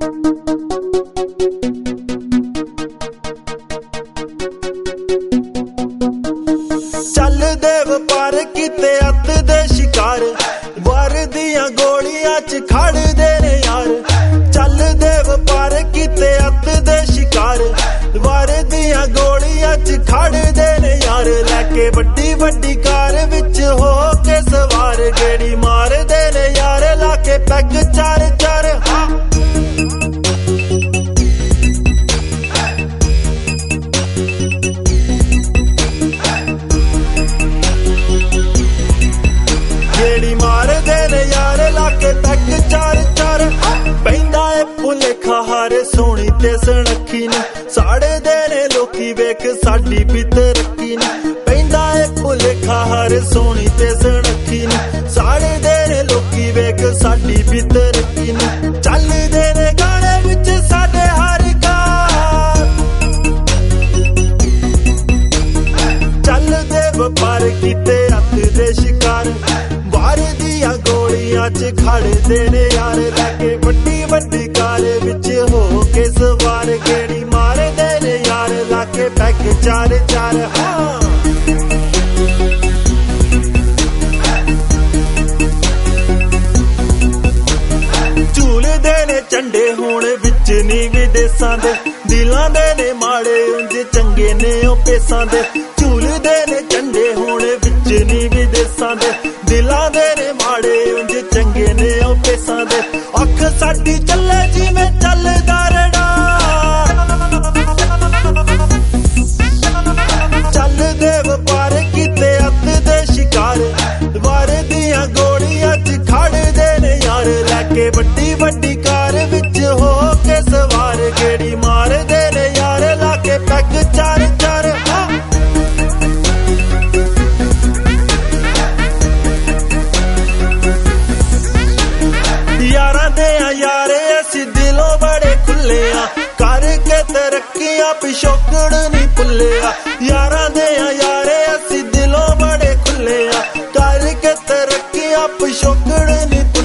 ਚੱਲਦੇ ਵਪਾਰ ਕੀਤੇ ਅੱਤ ਦੇ ਸ਼ਿਕਾਰ, ਵਾਰ ਦੀਆਂ ਗੋਲੀਆਂ ਚ ਖੜਦੇ ਨੇ ਯਾਰ। ਚੱਲਦੇ ਵਪਾਰ ਕੀਤੇ ਅੱਤ ਦੇ ਸ਼ਿਕਾਰ, ਵਾਰ ਦੀਆਂ ਗੋਲੀਆਂ ਚ ਖੜਦੇ ਨੇ ਯਾਰ। ਲੈ ਕੇ ਵੱਡੀ ਵੱਡੀ ਕਾਰ ਵਿੱਚ ਹੋ ਕੇ ਸਵਾਰ, ਗੇੜੀ ਮਾਰਦੇ ਨੇ ਯਾਰ ਲਾ ਕੇ ਪੈਗ ਚਾਰ ਚਾਰ। ਗੇੜੀ ਮਾਰਦੇ ਨੇ ਯਾਰ ਲਾ ਕੇ ਪੈਗ ਚਾਰ ਚਾਰ। ਪੈਂਦਾ ਏ ਭੁਲੇਖਾ ਹਰ ਸੋਹਣੀ ਤੇ ਸੁਨੱਖੀ ਨੂੰ, ਸਾੜਦੇ ਨੇ ਲੋਕੀ ਵੇਖ ਸਾਡੀ ਬਿਤਰਕੀ ਨੂੰ। ਪੈਂਦਾ ਏ ਭੁਲੇਖਾ ਹਰ ਸੋਹਣੀ ਤੇ ਸੁਨੱਖੀ ਨੂੰ, ਸਾੜਦੇ ਨੇ ਲੋਕੀ ਵੇਖ ਸਾਡੀ ਬਿਤਰਕੀ ਨੂੰ। ਚੱਲਦੇ ਨੇ ਗਾਣੇ ਵਿੱਚ ਸਾਡੇ ਹਰ ਕਾਰ, ਚੱਲਦੇ ਵਪਾਰ ਕੀਤੇ ਅੱਤ ਦੇ ਸ਼ਿਕਾਰ, ਵਾਰ ਦੀਆਂ ਗੋਲੀਆਂ ਚ ਖੜਦੇ ਨੇ ਯਾਰ। ਲੈ ਕੇ ਵੱਡੀ ਵੱਡੀ ਕਾਰ ਵਿੱਚ ਹੋ ਕੇ ਸਵਾਰ, ਗੇੜੀ ਮਾਰਦੇ ਨੇ ਯਾਰ ਲਾ ਕੇ ਪੈਗ ਚਾਰ ਚਾਰ। ਝੂਲਦੇ ਨੇ ਝੰਡੇ ਹੁਣ ਵਿੱਚ ਨੀ ਵਿਦੇਸਾਂ ਦੇ, ਦਿਲਾਂ ਦੇ ਨੇ ਮਾੜੇ ਉਂਝ ਚੰਗੇ ਨੇ ਉਹ ਪੇਸਾਂ ਦੇ। ਝੂਲਦੇ ਨੇ ਝੰਡੇ ਹੁਣ ਵਿੱਚ ਨੀ ਵਿਦੇਸਾਂ ਦੇ, ਦਿਲਾਂ ਦੇ ਨੇ ਮਾੜੇ ਉਂਝ ਚੰਗੇ ਨੇ ਉਹ ਪੇਸਾਂ ਦੇ। ਅੱਖ ਸਾਡੀ ਚੱਲੇ ਜਿਵੇਂ ਚੱਲਦਾ ਰਡਾਰ, ਚੱਲਦੇ ਵਪਾਰ ਕੀਤੇ ਅੱਤ ਦੇ ਸ਼ਿਕਾਰ, ਵਾਰ ਦੀਆਂ ਗੋਲੀਆਂ ਚ ਖੜਦੇ ਨੇ ਯਾਰ। ਲੈ ਕੇ ਵੱਡੀ ਵੱਡੀ ਕਾਰ ਵਿੱਚ ਹੋ ਕੇ ਸਵਾਰ, ਗੇੜੀ ਮਾਰਦੇ ਨੇ ਯਾਰ ਲਾ ਕੇ ਪੈਗ ਚਾਰ ਚਾਰ। ਯਾਰਾਂ ਦੇ ਆ ਯਾਰੇ ਅਸੀਂ ਦਿਲੋਂ ਬੜੇ ਖੁੱਲੇ ਆ, ਕਰਕੇ ਤਰੱਕੀਆਂ ਪਿਛੋਕੜ ਨਹੀਂ ਭੁੱਲਿਆ। ਯਾਰਾਂ ਦੇ ਆ ਯਾਰੇ ਅਸੀਂ ਦਿਲੋਂ ਬੜੇ ਖੁੱਲੇ ਆ, ਕਰਕੇ ਤਰੱਕੀਆਂ ਪਿਛੋਕੜ ਨਹੀਂ